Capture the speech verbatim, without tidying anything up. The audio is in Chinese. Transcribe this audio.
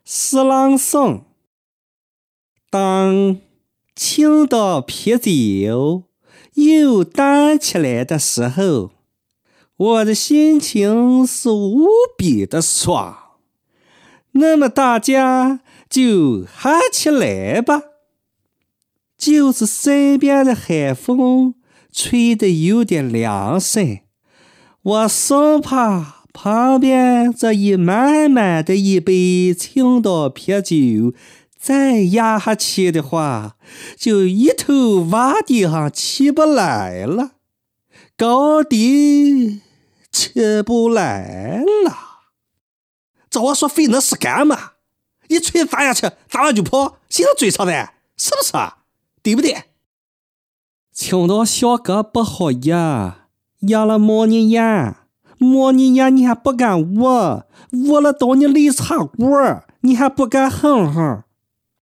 诗朗诵：当青岛啤酒又淡起来的时候，我的心情是无比的爽。那么大家就嗨起来吧！就是身边的海风吹得有点凉深，我生怕旁边这一满满的一杯青岛啤酒再压下去的话，就一头往地上起不来了，高低起不来了。照我说费那是干嘛？一锤砸下去，砸完就跑，谁能追上来？是不是啊？对不对？青岛小哥不好压，压了冒你眼，冒你眼你还不敢捂，捂了到你肋插骨，你还不敢哼哼，